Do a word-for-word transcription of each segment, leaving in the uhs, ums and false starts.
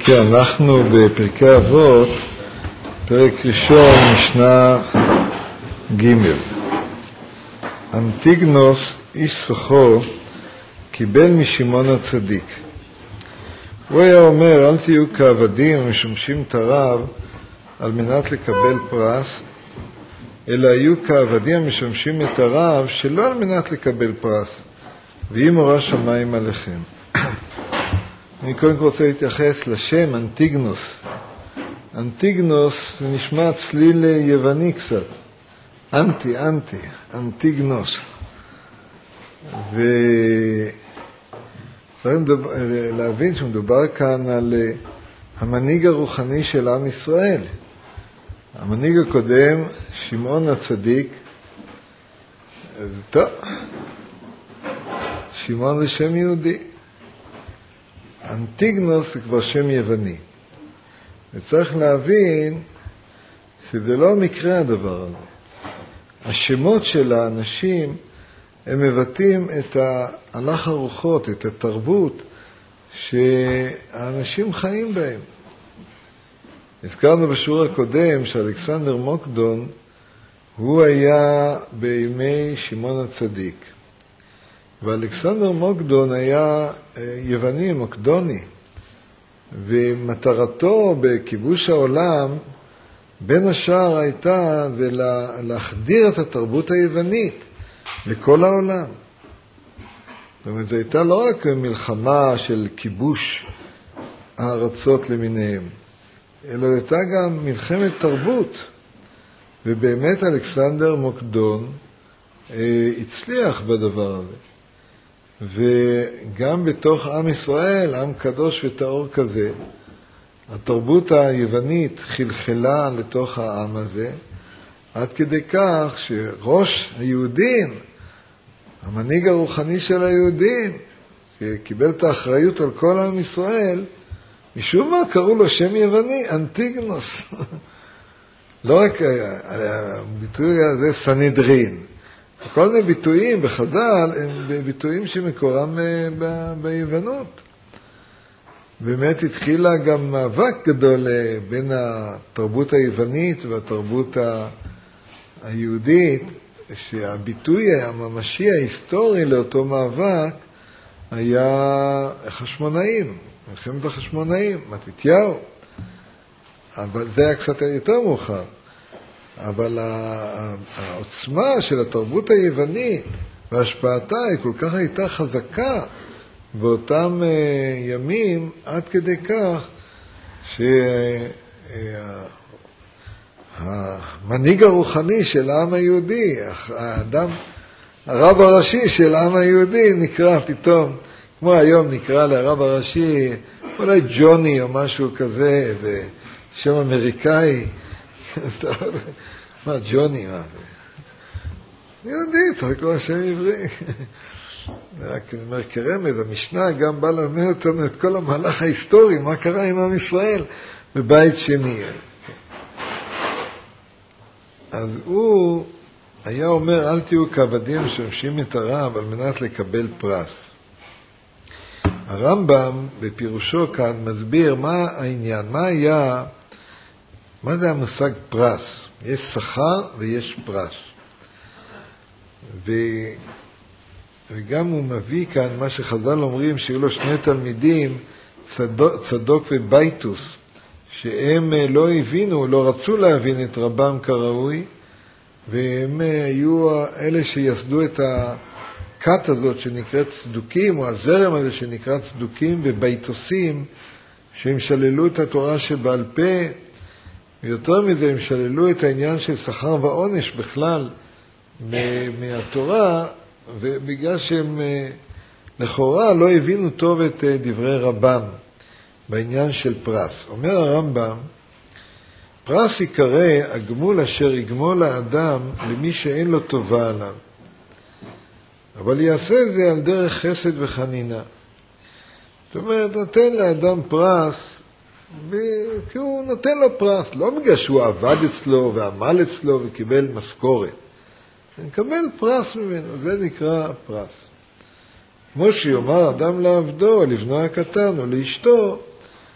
כן, אנחנו בפרקי אבות, פרק ראשון, משנה ג'. אנטיגנוס, איש סוחו, קיבל משמעון הצדיק. הוא היה אומר, אל תהיו כעבדים המשמשים את הרב על מנת לקבל פרס, אלא היו כעבדים המשמשים את הרב שלא על מנת לקבל פרס, ויהי מורא שמיים עליכם. אני קודם כל רוצה להתייחס לשם אנטיגנוס. אנטיגנוס זה נשמע צליל יווני קצת. אנטי, אנטי, אנטיגנוס. וצריך להבין שמדובר כאן על המנהיג הרוחני של עם ישראל. המנהיג הקודם, שמעון הצדיק, אז טוב, שמעון זה שם יהודי. אנטיגנוס זה כבר שם יווני. וצריך להבין שזה לא מקרה הדבר הזה. השמות של האנשים הם מבטאים את הלך הרוחות, את התרבות שהאנשים חיים בהם. הזכרנו בשיעור הקודם שאלכסנדר מוקדון הוא היה בימי שמעון הצדיק. ואלכסנדר מוקדון היה יווני, מוקדוני, ומטרתו בכיבוש העולם בין השאר הייתה זה להחדיר את התרבות היוונית לכל העולם. זאת אומרת, זו הייתה לא רק מלחמה של כיבוש הארצות למיניהם, אלא הייתה גם מלחמת תרבות. ובאמת אלכסנדר מוקדון אה, הצליח בדבר הזה. וגם בתוך עם ישראל, עם קדוש וטהור כזה, התרבות היוונית חלחלה לתוך העם הזה, עד כדי כך שראש היהודים, המנהיג הרוחני של היהודים, שקיבל את האחריות על כל עם ישראל, משום מה קראו לו שם יווני, אנטיגנוס. לא רק הביטוי הזה סנהדרין. כל מיני ביטויים בחז"ל הם ביטויים שמקורם ביוונות. באמת התחילה גם מאבק גדול בין התרבות היוונית והתרבות היהודית, שהביטוי הממשי ההיסטורי לאותו מאבק היה החשמונאים, מלחמת החשמונאים, מתתיהו. אבל זה היה קצת יותר מאוחר. אבל העוצמה של התרבות היוונית והשפעתה היא כל כך הייתה חזקה באותם ימים, עד כדי כך שהמנהיג הרוחני של העם היהודי, האדם, הרב הראשי של העם היהודי נקרא פתאום, כמו היום נקרא לרב הראשי, אולי ג'וני או משהו כזה, איזה שם אמריקאי, מה, ג'וני, מה? יהודי, צריך לקרוא שם עברי. רק אני אומר, כרמז, המשנה גם בא ללמד אותנו את כל המהלך ההיסטורי, מה קרה עם עם ישראל בבית שני. אז הוא היה אומר, אל תהיו כעבדים משמשים את הרב על מנת לקבל פרס. הרמב"ם בפירושו כאן מסביר מה העניין, מה היה, מה זה המושג פרס? יש שכר ויש פרס. ו... וגם הוא מביא כאן מה שחז"ל אומרים, שהיו לו שני תלמידים, צדוק, צדוק ובייטוס, שהם לא הבינו, לא רצו להבין את רבם כראוי, והם היו אלה שיסדו את הכת הזאת שנקראת צדוקים, או הזרם הזה שנקרא צדוקים ובייטוסים, שהם שללו את התורה שבעל פה, ויותר מזה הם שללו את העניין של שכר ועונש בכלל מהתורה, ובגלל שהם לכאורה לא הבינו טוב את דברי רבם בעניין של פרס. אומר הרמב"ם, פרס יקרא הגמול אשר יגמול האדם למי שאין לו טובה עליו, אבל יעשה זה על דרך חסד וחנינה. זאת אומרת, נותן לאדם פרס, כי הוא נותן לו פרס, לא בגלל שהוא עבד אצלו ועמל אצלו וקיבל משכורת. הוא מקבל פרס ממנו, זה נקרא פרס. כמו שיאמר אדם לעבדו, לבנו הקטן או לאשתו,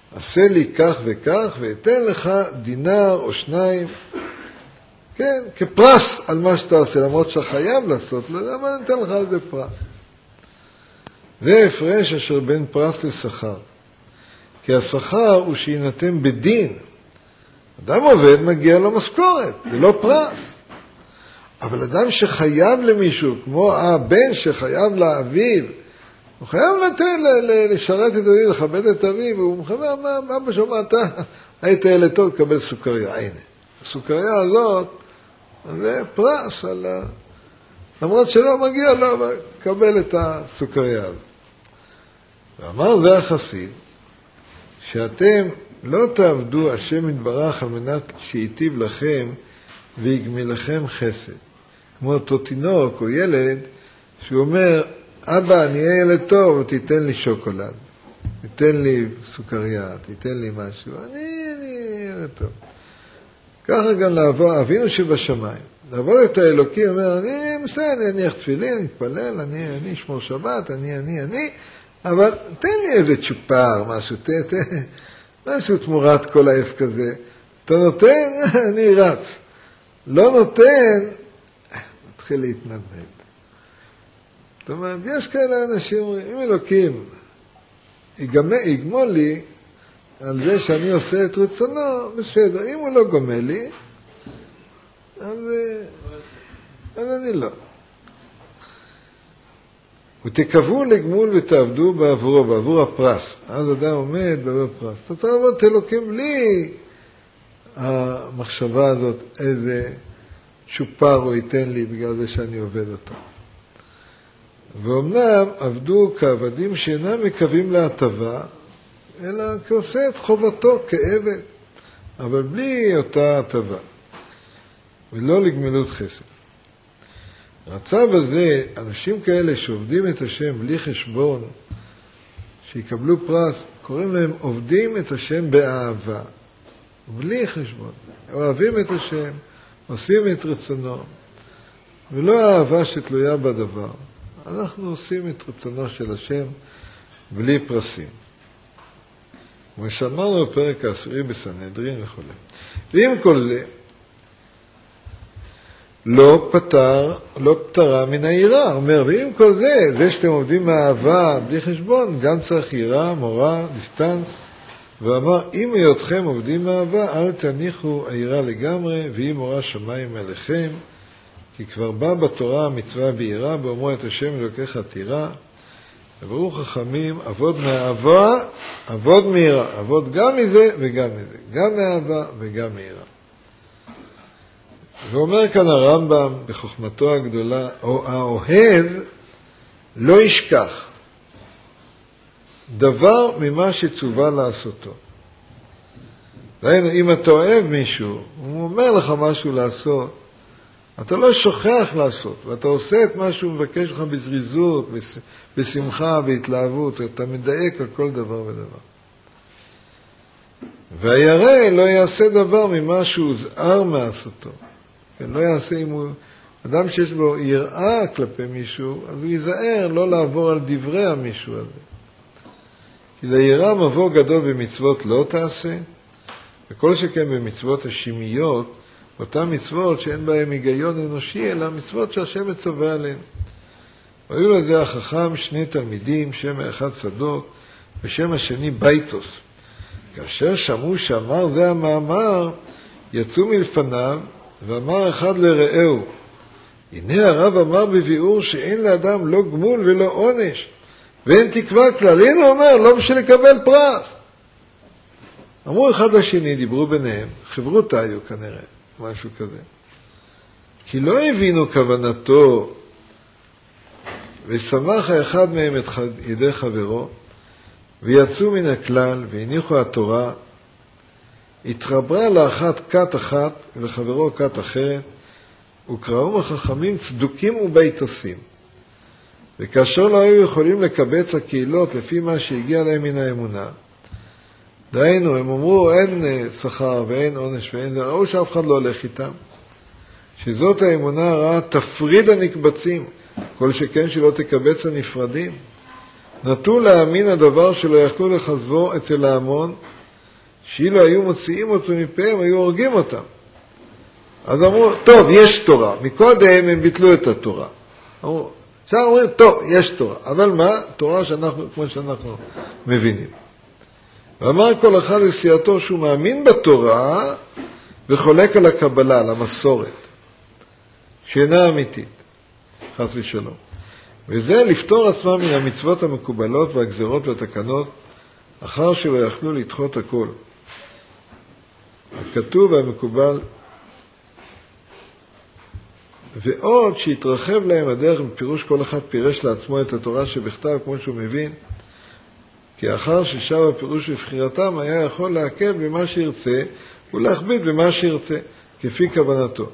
עשה לי כך וכך, ואתן לך דינר או שניים, כן, כפרס על מה שאתה עושה, למרות שאתה חייב לעשות, אבל אני אתן לך על זה פרס. זה הפרש אשר בין פרס לשכר. כי השכר הוא שיינתן בדין. אדם עובד מגיע לו משכורת, זה לא פרס. אבל אדם שחייב למישהו, כמו הבן שחייב לאביו, הוא חייב לתת, לשרת את אביו, לכבד את אביו, והוא מחבר, מה, אבא שומע, אתה היית ילד טוב, תקבל סוכריה, הנה. הסוכריה הזאת, זה פרס על ה... למרות שלא מגיע לו, אבל קבל את הסוכריה הזאת. ואמר זה החסיד, שאתם לא תעבדו השם יתברך על מנת שיטיב לכם ויגמל לכם חסד. כמו אותו תינוק או ילד שהוא אומר, אבא, אני אהיה ילד טוב, תיתן לי שוקולד, תיתן לי סוכריה, תיתן לי משהו, אני אהיה ילד טוב. ככה גם לעבור, אבינו שבשמיים. לעבוד את האלוקים, אומר, אני מסיים, אני אניח תפילין, אני אתפלל, אני, אני אשמור שבת, אני, אני, אני, אבל תן לי איזה צ'ופר, משהו, ת, ת, משהו תמורת כל העסק הזה. אתה נותן, אני רץ. לא נותן, מתחיל להתנדנד. זאת אומרת, יש כאלה אנשים, אם אלוקים יגמול לי על זה שאני עושה את רצונו, בסדר. אם הוא לא גומל לי, אז, אז אני לא. ותקבעו לגמול ותעבדו בעבורו, בעבור הפרס. אז אדם עומד בעבור הפרס. אתה צריך לעבוד את אלוקים בלי המחשבה הזאת, איזה צ'ופר הוא ייתן לי בגלל זה שאני עובד אותו. ואומנם עבדו כעבדים שאינם מקווים להטבה, אלא כעושה את חובתו כעבד, אבל בלי אותה הטבה, ולא לגמילות חסד. המצב הזה, אנשים כאלה שעובדים את השם בלי חשבון, שיקבלו פרס, קוראים להם עובדים את השם באהבה, בלי חשבון. אוהבים את השם, עושים את רצונו, ולא האהבה שתלויה בדבר. אנחנו עושים את רצונו של השם בלי פרסים. כמו שאמרנו בפרק העשירי בסנהדרין וכו'. ועם כל זה, לא פטר, לא פטרה מן היראה. אומר, ועם כל זה, זה שאתם עובדים מהאהבה בלי חשבון, גם צריך יראה, מורה, דיסטנס. ואמר, אם היותכם עובדים מהאהבה, אל תניחו היראה לגמרי, והיא מורה שמיים עליכם, כי כבר בא בתורה המצווה ביראה, באומרו את השם אלוקיך תירא, וברוך חכמים, עבוד מהאהבה, עבוד מיראה. עבוד גם מזה וגם מזה. גם מהאהבה וגם מיראה. ואומר כאן הרמב"ם בחוכמתו הגדולה, האוהב לא ישכח דבר ממה שצווה לעשותו. דהיינו, אם אתה אוהב מישהו, הוא אומר לך משהו לעשות, אתה לא שוכח לעשות, ואתה עושה את מה שהוא מבקש לך בזריזות, בשמחה, בהתלהבות, אתה מדייק על כל דבר ודבר. והירא לא יעשה דבר ממה שהוא זהר מעשותו. כן, לא יעשה אם הוא... אדם שיש בו יראה כלפי מישהו, אז הוא ייזהר לא לעבור על דברי המישהו הזה. כי ליראה מבוא גדול במצוות לא תעשה, וכל שכן במצוות השמיות, אותן מצוות שאין בהן היגיון אנושי, אלא מצוות שהשם מצווה עליהן. והיו לזה החכם שני תלמידים, שם האחד צדוק, ושם השני בייטוס. כאשר שמעו שאמר זה המאמר, יצאו מלפניו, ואמר אחד לרעהו, הנה הרב אמר בביאור שאין לאדם לא גמול ולא עונש, ואין תקווה כלל. הנה הוא אומר, לא בשביל לקבל פרס. אמרו אחד לשני, דיברו ביניהם, חברותה היו כנראה, משהו כזה. כי לא הבינו כוונתו, ושמח האחד מהם את ידי חברו, ויצאו מן הכלל, והניחו התורה, התחברה לאחת כת אחת, וחברו כת אחרת, וקראו החכמים צדוקים ובייטוסים. וכאשר לא היו יכולים לקבץ הקהילות לפי מה שהגיע להם מן האמונה, דהיינו, הם אמרו, אין שכר ואין עונש ואין זה, ראו שאף אחד לא הולך איתם. שזאת האמונה הרעה תפריד הנקבצים, כל שכן שלא תקבץ הנפרדים. נטו להאמין הדבר שלא יכלו לחזבו אצל ההמון, שאילו היו מוציאים אותו מפיהם, היו הורגים אותם. אז אמרו, טוב, יש תורה. מקודם הם ביטלו את התורה. אמרו, עכשיו אומרים, טוב, יש תורה. אבל מה? תורה שאנחנו, כמו שאנחנו מבינים. ואמר כל אחד לסיעתו שהוא מאמין בתורה, וחולק על הקבלה, על המסורת, שאינה אמיתית, חס ושלום. וזה לפתור עצמם מן המצוות המקובלות והגזרות והתקנות, אחר שלא יכלו לדחות הכל. הכתוב והמקובל, ועוד שהתרחב להם הדרך בפירוש כל אחד פירש לעצמו את התורה שבכתב כמו שהוא מבין, כי אחר ששב הפירוש לבחירתם היה יכול להקל במה שירצה ולהכביד במה שירצה, כפי כוונתו.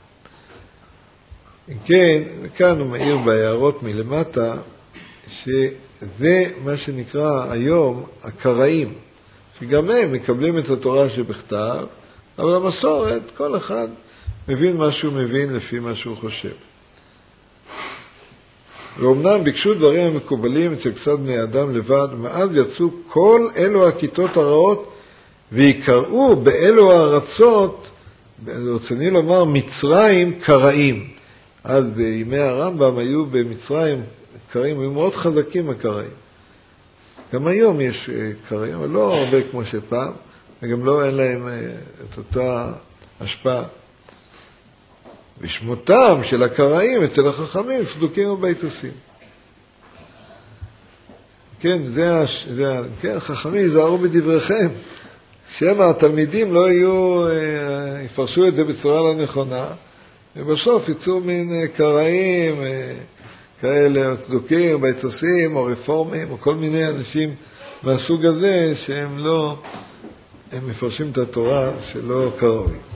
כן, כאן הוא מעיר בהערות מלמטה, שזה מה שנקרא היום הקראים, שגם הם מקבלים את התורה שבכתב, אבל המסורת, כל אחד מבין מה שהוא מבין לפי מה שהוא חושב. ואומנם ביקשו דברים המקובלים אצל קצת בני אדם לבד, מאז יצאו כל אלו הכיתות הרעות, ויקראו באלו הארצות, רציני לומר, מצרים קראים. אז בימי הרמב"ם היו במצרים קראים, היו מאוד חזקים הקראים. גם היום יש קראים, אבל לא הרבה כמו שפעם, וגם לא אין להם את אותה השפעה. ושמותם של הקראים אצל החכמים סדוקים וביתוסים. כן, זה, זה כן, חכמים, זהרו בדבריכם, שמא התלמידים לא יהיו, יפרשו את זה בצורה לא נכונה, ובסוף יצאו מין קראים, כאלה צדוקים, ביתוסים, או רפורמים, או כל מיני אנשים מהסוג הזה, שהם לא, הם מפרשים את התורה שלא כראוי.